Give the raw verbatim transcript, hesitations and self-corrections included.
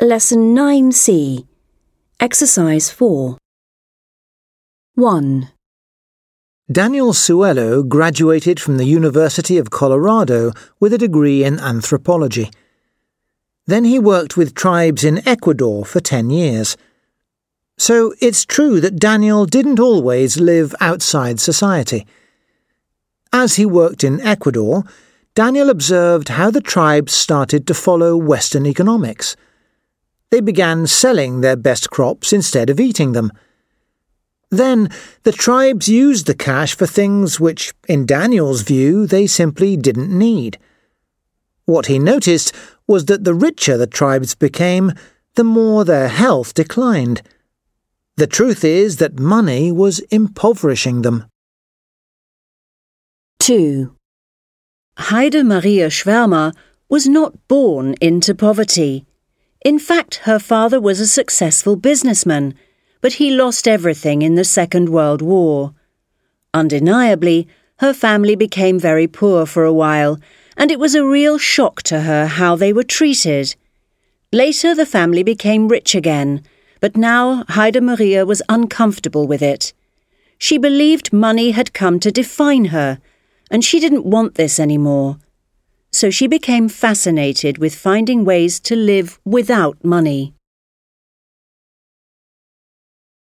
Lesson nine C. Exercise four. one. Daniel Suello graduated from the University of Colorado with a degree in anthropology. Then he worked with tribes in Ecuador for ten years. So it's true that Daniel didn't always live outside society. As he worked in Ecuador, Daniel observed how the tribes started to follow Western economics. They began selling their best crops instead of eating them. Then the tribes used the cash for things which, in Daniel's view, they simply didn't need. What he noticed was that the richer the tribes became, the more their health declined. The truth is that money was impoverishing them. two. Heide Maria Schwärmer was not born into poverty. In fact, her father was a successful businessman, but he lost everything in the Second World War. Undeniably, her family became very poor for a while, and it was a real shock to her how they were treated. Later, the family became rich again, but now Heide Maria was uncomfortable with it. She believed money had come to define her, and she didn't want this anymore. So she became fascinated with finding ways to live without money.